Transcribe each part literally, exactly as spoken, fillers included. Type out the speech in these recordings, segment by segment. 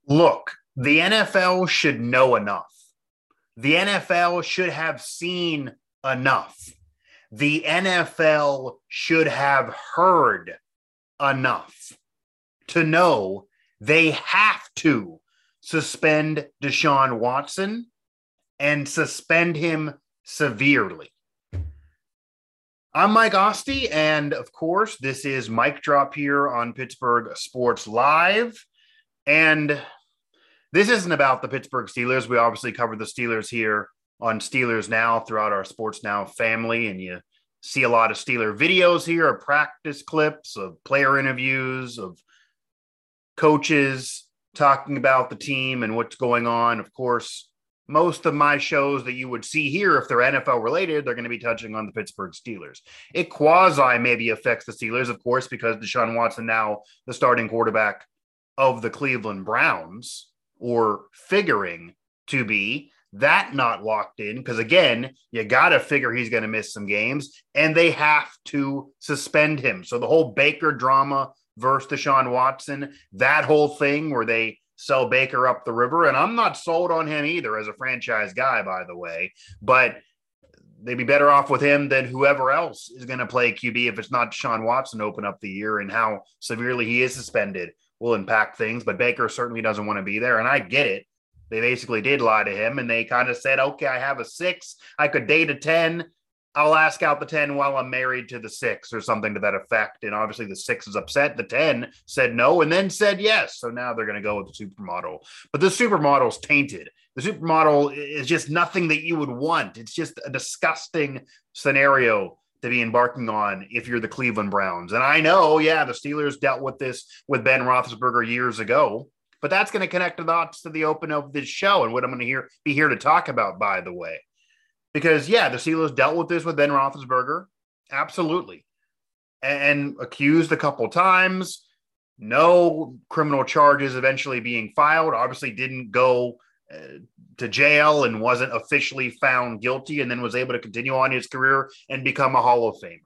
Look, the N F L should know enough. The N F L should have seen enough. The N F L should have heard enough to know they have to suspend Deshaun Watson and suspend him severely. I'm Mike Ostie, and of course, this is Mic Drop here on Pittsburgh Sports Live. And this isn't about the Pittsburgh Steelers. We obviously cover the Steelers here on Steelers Now throughout our Sports Now family, and you see a lot of Steeler videos here, of practice clips, of player interviews, of coaches talking about the team and what's going on. Of course, most of my shows that you would see here, if they're N F L related, they're going to be touching on the Pittsburgh Steelers. It quasi maybe affects the Steelers, of course, because Deshaun Watson now the starting quarterback of the Cleveland Browns, or figuring to be. That not locked in, because again, you got to figure he's going to miss some games, and they have to suspend him. So the whole Baker drama versus Deshaun Watson, that whole thing where they sell Baker up the river, and I'm not sold on him either as a franchise guy, by the way, but they'd be better off with him than whoever else is going to play Q B if it's not Deshaun Watson to open up the year, and how severely he is suspended will impact things. But Baker certainly doesn't want to be there, and I get it. They basically did lie to him, and they kind of said, okay, I have a six. I could date a ten. I'll ask out the ten while I'm married to the six, or something to that effect. And obviously the six is upset. The ten said no and then said yes. So now they're going to go with the supermodel. But the supermodel's tainted. The supermodel is just nothing that you would want. It's just a disgusting scenario to be embarking on if you're the Cleveland Browns. And I know, yeah, the Steelers dealt with this with Ben Roethlisberger years ago. But that's going to connect the dots to the open of this show and what I'm going to hear, be here to talk about, by the way. Because, yeah, the Steelers dealt with this with Ben Roethlisberger. Absolutely. And accused a couple times. No criminal charges eventually being filed. Obviously didn't go uh, to jail and wasn't officially found guilty, and then was able to continue on his career and become a Hall of Famer.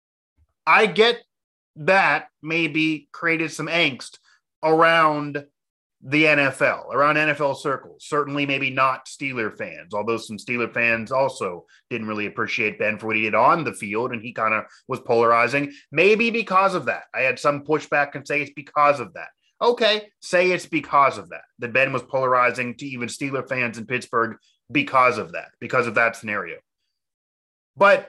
I get that maybe created some angst around the N F L, around N F L circles. Certainly maybe not Steeler fans, although some Steeler fans also didn't really appreciate Ben for what he did on the field, and he kind of was polarizing. Maybe because of that. I had some pushback and say it's because of that. Okay, say it's because of that, that Ben was polarizing to even Steeler fans in Pittsburgh because of that, because of that scenario. But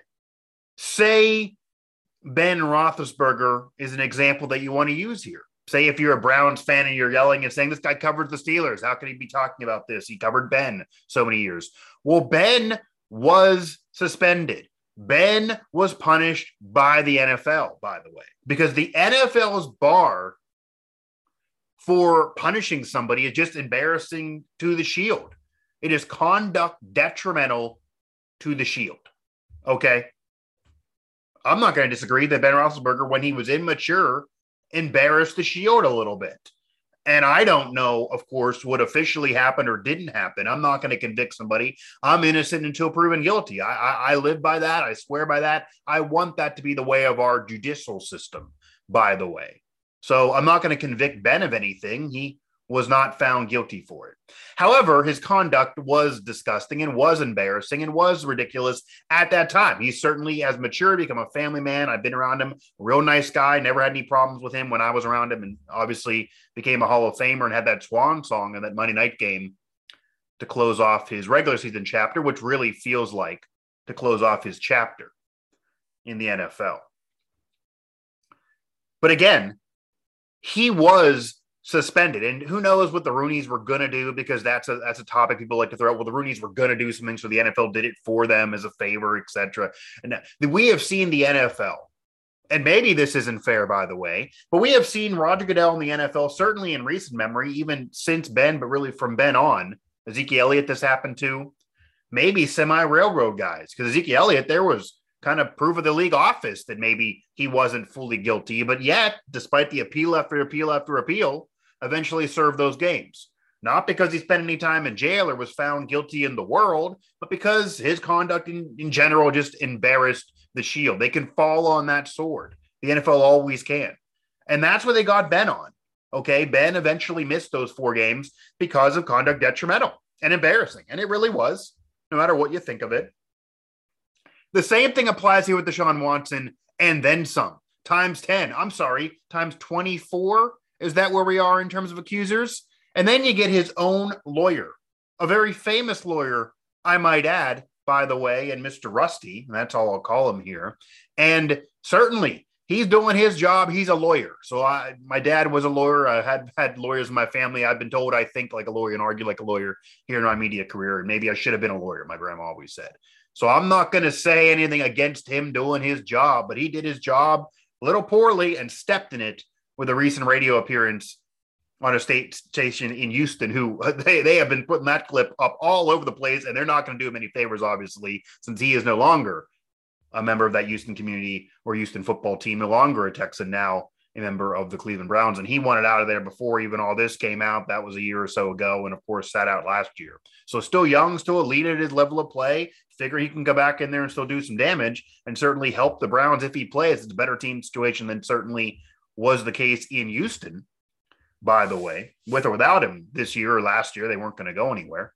say Ben Roethlisberger is an example that you want to use here. Say if you're a Browns fan and you're yelling and saying, this guy covered the Steelers, how can he be talking about this? He covered Ben so many years. Well, Ben was suspended. Ben was punished by the N F L, by the way, because the N F L's bar for punishing somebody is just embarrassing to the shield. It is conduct detrimental to the shield. Okay? I'm not going to disagree that Ben Roethlisberger, when he was immature, embarrassed the shield a little bit. And I don't know, of course, what officially happened or didn't happen. I'm not going to convict somebody. I'm innocent until proven guilty. I, I, I live by that. I swear by that. I want that to be the way of our judicial system, by the way. So I'm not going to convict Ben of anything. He was not found guilty for it. However, his conduct was disgusting and was embarrassing and was ridiculous at that time. He certainly has matured, become a family man. I've been around him, real nice guy, never had any problems with him when I was around him, and obviously became a Hall of Famer and had that swan song in that Monday night game to close off his regular season chapter, which really feels like to close off his chapter in the N F L. But again, he was suspended, and who knows what the Rooneys were going to do, because that's a that's a topic people like to throw out. Well, the Rooneys were going to do something, so the N F L did it for them as a favor, et cetera. And we have seen the N F L, and maybe this isn't fair, by the way, but we have seen Roger Goodell in the N F L, certainly in recent memory, even since Ben, but really from Ben on. Ezekiel Elliott, this happened to. Maybe semi-railroad guys, because Ezekiel Elliott, there was kind of proof of the league office that maybe he wasn't fully guilty, but yet, despite the appeal after appeal after appeal, eventually served those games. Not because he spent any time in jail or was found guilty in the world, but because his conduct in, in general just embarrassed the shield. They can fall on that sword. The N F L always can. And that's what they got Ben on. Okay, Ben eventually missed those four games because of conduct detrimental and embarrassing. And it really was, no matter what you think of it. The same thing applies here with Deshaun Watson and then some, times ten. I'm sorry, times twenty-four. Is that where we are in terms of accusers? And then you get his own lawyer, a very famous lawyer, I might add, by the way, and Mister Rusty. That's all I'll call him here. And certainly, he's doing his job. He's a lawyer. So I, my dad was a lawyer. I had had lawyers in my family. I've been told I think like a lawyer and argue like a lawyer here in my media career. And maybe I should have been a lawyer, my grandma always said. So I'm not going to say anything against him doing his job, but he did his job a little poorly and stepped in it with a recent radio appearance on a state station in Houston, who they, they have been putting that clip up all over the place, and they're not going to do him any favors, obviously, since he is no longer a member of that Houston community or Houston football team, no longer a Texan, now a member of the Cleveland Browns. And he wanted out of there before even all this came out. That was a year or so ago, and of course sat out last year. So still young, still elite at his level of play. Figure he can go back in there and still do some damage and certainly help the Browns if he plays. It's a better team situation than certainly was the case in Houston, by the way. With or without him this year or last year, they weren't going to go anywhere.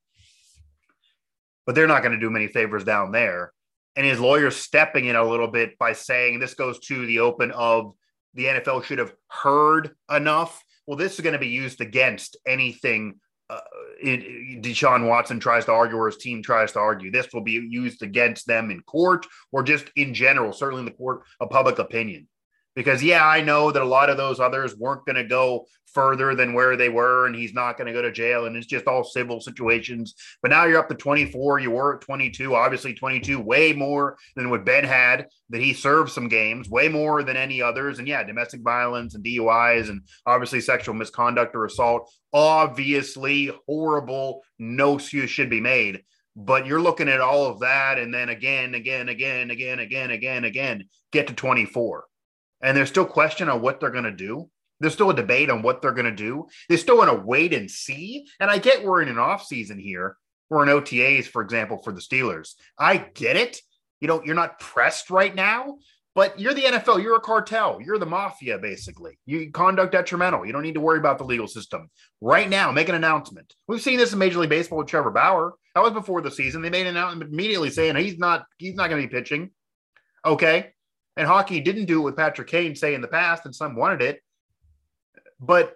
But they're not going to do many favors down there. And his lawyer's stepping in a little bit by saying this goes to the open of the N F L should have heard enough. Well, this is going to be used against anything uh, it, Deshaun Watson tries to argue or his team tries to argue. This will be used against them in court or just in general, certainly in the court of public opinion. Because, yeah, I know that a lot of those others weren't going to go further than where they were, and he's not going to go to jail, and it's just all civil situations. But now you're up to twenty-four. You were at twenty-two. Obviously, twenty-two, way more than what Ben had, that he served some games, way more than any others. And, yeah, domestic violence and D U Is and obviously sexual misconduct or assault, obviously horrible. No excuse should be made. But you're looking at all of that, and then again, again, again, again, again, again, again, get to twenty-four. And there's still question on what they're going to do. There's still a debate on what they're going to do. They still want to wait and see. And I get we're in an off season here. We're in O T As, for example, for the Steelers. I get it. You know, you're not pressed right now, but you're the N F L. You're a cartel. You're the mafia, basically. You conduct detrimental. You don't need to worry about the legal system. Right now, make an announcement. We've seen this in Major League Baseball with Trevor Bauer. That was before the season. They made an announcement immediately saying he's not, he's not going to be pitching. Okay. And hockey didn't do it with Patrick Kane, say, in the past, and some wanted it. But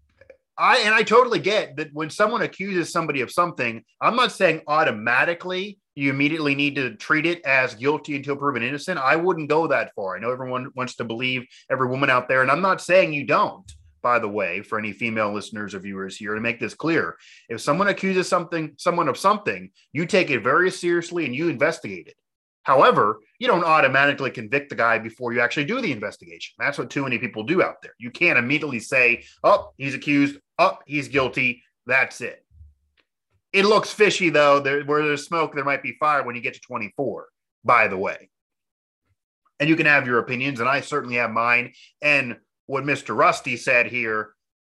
I, and I totally get that when someone accuses somebody of something, I'm not saying automatically you immediately need to treat it as guilty until proven innocent. I wouldn't go that far. I know everyone wants to believe every woman out there, and I'm not saying you don't, by the way, for any female listeners or viewers here, to make this clear. If someone accuses something, someone of something, you take it very seriously and you investigate it. However, you don't automatically convict the guy before you actually do the investigation. That's what too many people do out there. You can't immediately say, oh, he's accused, oh, he's guilty, that's it. It looks fishy, though. There, where there's smoke, there might be fire when you get to twenty-four, by the way. And you can have your opinions, and I certainly have mine. And what Mister Rusty said here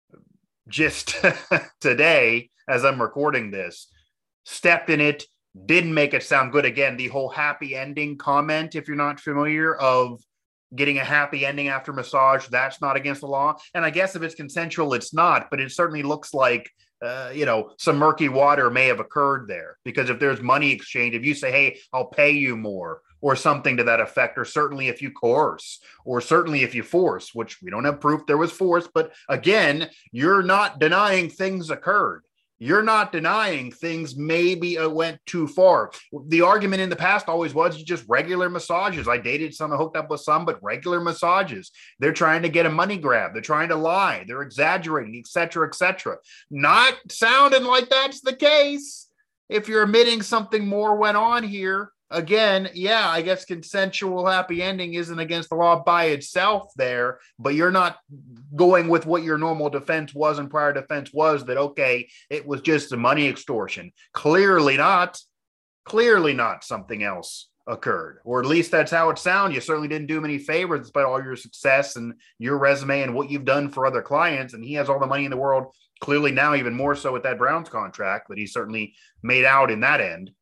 just today, as I'm recording this, stepped in it, didn't make it sound good. Again, the whole happy ending comment, if you're not familiar, of getting a happy ending after massage, that's not against the law. And I guess if it's consensual, it's not, but it certainly looks like, uh, you know, some murky water may have occurred there. Because if there's money exchange, if you say, hey, I'll pay you more, or something to that effect, or certainly if you coerce, or certainly if you force, which we don't have proof there was force, but again, you're not denying things occurred. You're not denying things maybe went too far. The argument in the past always was just regular massages. I dated some, I hooked up with some, but regular massages. They're trying to get a money grab. They're trying to lie. They're exaggerating, et cetera, et cetera. Not sounding like that's the case. If you're admitting something more went on here, again, yeah, I guess consensual happy ending isn't against the law by itself there, but you're not going with what your normal defense was and prior defense was that, okay, it was just a money extortion. Clearly not. Clearly not something else occurred, or at least that's how it sounds. You certainly didn't do him any favors despite all your success and your resume and what you've done for other clients. And he has all the money in the world, clearly now even more so with that Browns contract that he certainly made out in that end.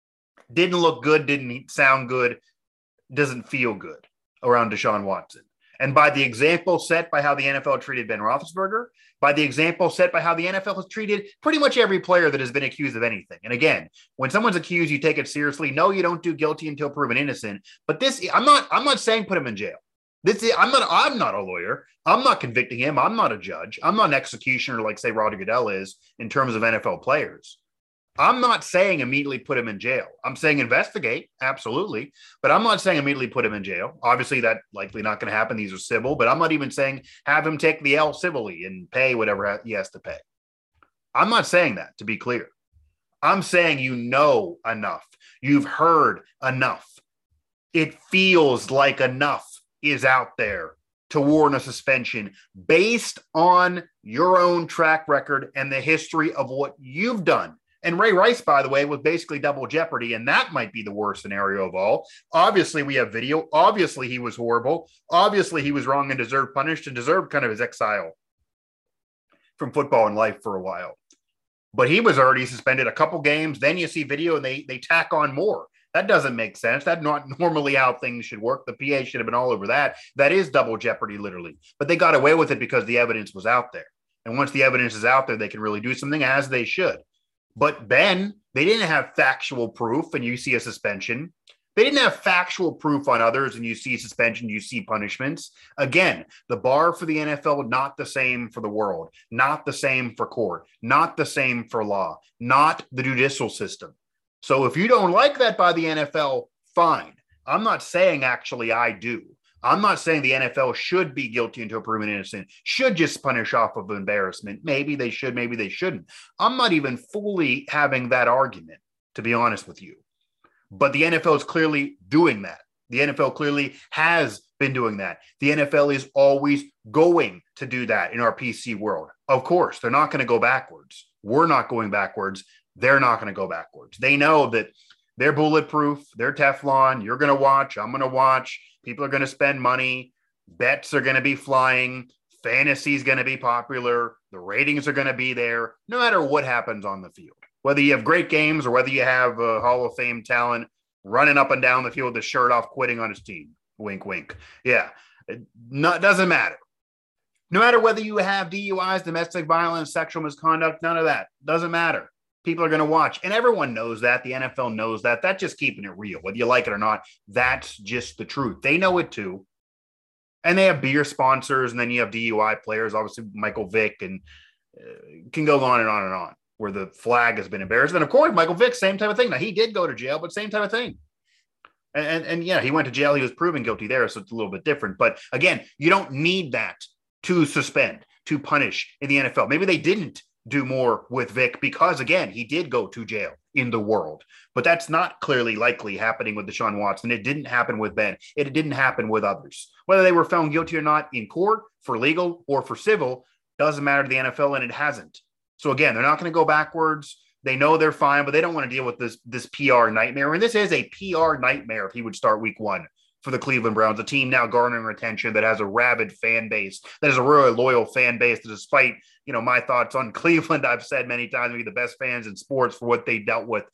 Didn't look good, didn't sound good, doesn't feel good around Deshaun Watson. And by the example set by how the N F L treated Ben Roethlisberger, by the example set by how the N F L has treated pretty much every player that has been accused of anything. And again, when someone's accused, you take it seriously. No, you don't do guilty until proven innocent. But this, I'm not, I'm not saying put him in jail. This is, I'm not, I'm not a lawyer. I'm not convicting him. I'm not a judge. I'm not an executioner like, say, Roger Goodell is in terms of N F L players. I'm not saying immediately put him in jail. I'm saying investigate, absolutely. But I'm not saying immediately put him in jail. Obviously, that's likely not going to happen. These are civil. But I'm not even saying have him take the L civilly and pay whatever he has to pay. I'm not saying that, to be clear. I'm saying you know enough. You've heard enough. It feels like enough is out there to warrant a suspension based on your own track record and the history of what you've done. And Ray Rice, by the way, was basically double jeopardy, and that might be the worst scenario of all. Obviously, we have video. Obviously, he was horrible. Obviously, he was wrong and deserved punished and deserved kind of his exile from football and life for a while. But he was already suspended a couple games. Then you see video, and they they tack on more. That doesn't make sense. That's not normally how things should work. The P A should have been all over that. That is double jeopardy, literally. But they got away with it because the evidence was out there. And once the evidence is out there, they can really do something, as they should. But Ben, they didn't have factual proof, and you see a suspension. They didn't have factual proof on others, and you see suspension, you see punishments. Again, the bar for the N F L, not the same for the world, not the same for court, not the same for law, not the judicial system. So if you don't like that by the N F L, fine. I'm not saying actually I do. I'm not saying the N F L should be guilty until proven innocent, should just punish off of embarrassment. Maybe they should, maybe they shouldn't. I'm not even fully having that argument, to be honest with you. But the N F L is clearly doing that. The N F L clearly has been doing that. The N F L is always going to do that in our P C world. Of course, they're not going to go backwards. We're not going backwards. They're not going to go backwards. They know that they're bulletproof. They're Teflon. You're going to watch. I'm going to watch. People are going to spend money. Bets are going to be flying. Fantasy is going to be popular. The ratings are going to be there, no matter what happens on the field. Whether you have great games or whether you have a Hall of Fame talent running up and down the field with his shirt off, quitting on his team. Wink, wink. Yeah, it not, doesn't matter. No matter whether you have D U Is, domestic violence, sexual misconduct, none of that. Doesn't matter. People are going to watch. And everyone knows that. The N F L knows that. That's just keeping it real. Whether you like it or not, that's just the truth. They know it too. And they have beer sponsors, and then you have D U I players, obviously Michael Vick, and uh, can go on and on and on, where the flag has been embarrassed. And of course, Michael Vick, same type of thing. Now, he did go to jail, but same type of thing. And, and, and yeah, he went to jail. He was proven guilty there, so it's a little bit different. But again, you don't need that to suspend, to punish in the N F L. Maybe they didn't do more with Vic because, again, he did go to jail in the world. But that's not clearly likely happening with Deshaun Watson. It didn't happen with Ben. It didn't happen with others. Whether they were found guilty or not in court for legal or for civil doesn't matter to the N F L, and it hasn't. So, again, they're not going to go backwards. They know they're fine, but they don't want to deal with this, this P R nightmare. And this is a P R nightmare if he would start week one for the Cleveland Browns, a team now garnering attention that has a rabid fan base, that is a really loyal fan base that, despite, you know, my thoughts on Cleveland, I've said many times, maybe the best fans in sports for what they dealt with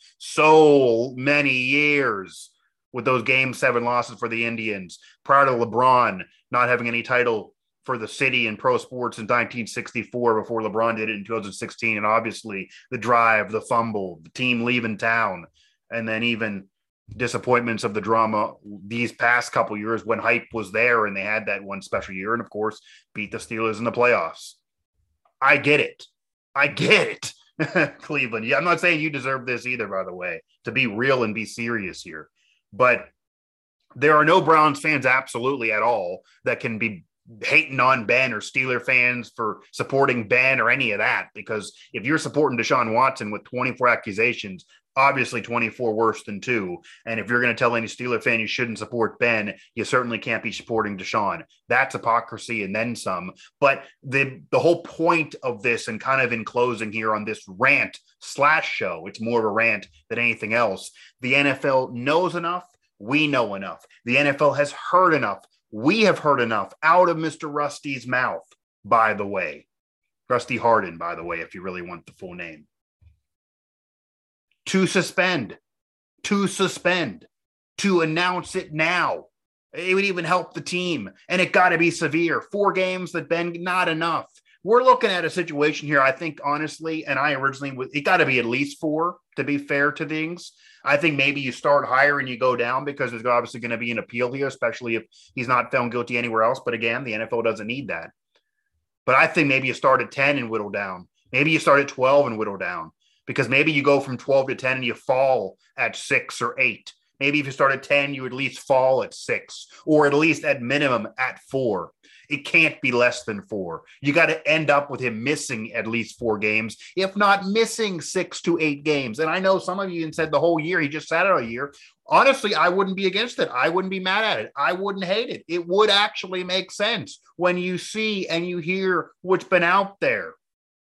so many years with those game seven losses for the Indians, prior to LeBron not having any title for the city in pro sports in nineteen sixty-four before LeBron did it in two thousand sixteen. And obviously the drive, the fumble, the team leaving town, and then even disappointments of the drama these past couple years when hype was there and they had that one special year, and of course beat the Steelers in the playoffs. I get it. I get it. Cleveland. Yeah, I'm not saying you deserve this either, by the way, to be real and be serious here. But there are no Browns fans absolutely at all that can be hating on Ben, or Steeler fans for supporting Ben, or any of that, because if you're supporting Deshaun Watson with twenty-four accusations, obviously twenty-four worse than two. And if you're going to tell any Steeler fan you shouldn't support Ben, you certainly can't be supporting Deshaun. That's hypocrisy and then some. But the the whole point of this, and kind of in closing here on this rant slash show, it's more of a rant than anything else. The N F L knows enough. We know enough. The N F L has heard enough. We have heard enough out of Mister Rusty's mouth, by the way. Rusty Hardin, by the way, if you really want the full name. To suspend, to suspend, to announce it now, It would even help the team. And it got to be severe. Four games that been not enough. We're looking at a situation here, I think, honestly, and I originally, it got to be at least four, to be fair to things. I think maybe you start higher and you go down because there's obviously going to be an appeal here, especially if he's not found guilty anywhere else. But again, the N F L doesn't need that. But I think maybe you start at ten and whittle down. Maybe you start at twelve and whittle down, because maybe you go from twelve to ten and you fall at six or eight. Maybe if you start at ten, you at least fall at six, or at least at minimum at four. It can't be less than four. You got to end up with him missing at least four games, if not missing six to eight games. And I know some of you even said the whole year, he just sat out a year. Honestly, I wouldn't be against it. I wouldn't be mad at it. I wouldn't hate it. It would actually make sense when you see and you hear what's been out there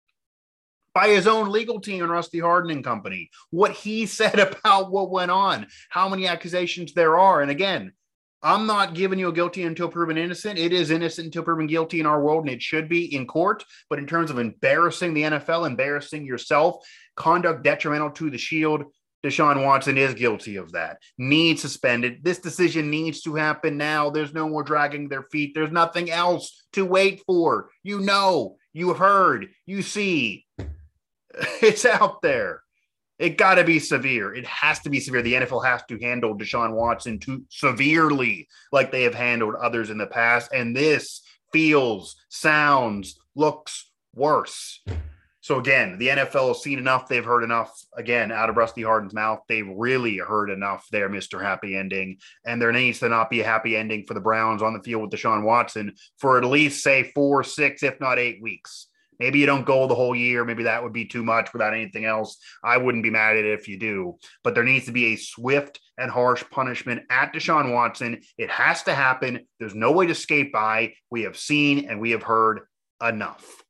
by his own legal team and Rusty Hardin and company, what he said about what went on, how many accusations there are. And again, I'm not giving you a guilty until proven innocent. It is innocent until proven guilty in our world, and it should be in court. But in terms of embarrassing the N F L, embarrassing yourself, conduct detrimental to the Shield, Deshaun Watson is guilty of that. Needs suspended. This decision needs to happen now. There's no more dragging their feet. There's nothing else to wait for. You know, you heard, you see. It's out there. It got to be severe. It has to be severe. The N F L has to handle Deshaun Watson too severely, like they have handled others in the past. And this feels, sounds, looks worse. So again, the N F L has seen enough. They've heard enough. Again, out of Rusty Hardin's mouth, they've really heard enough there, Mister Happy Ending. And there needs to not be a happy ending for the Browns on the field with Deshaun Watson for at least, say, four, six, if not eight weeks. Maybe you don't go the whole year. Maybe that would be too much without anything else. I wouldn't be mad at it if you do. But there needs to be a swift and harsh punishment at Deshaun Watson. It has to happen. There's no way to skate by. We have seen and we have heard enough.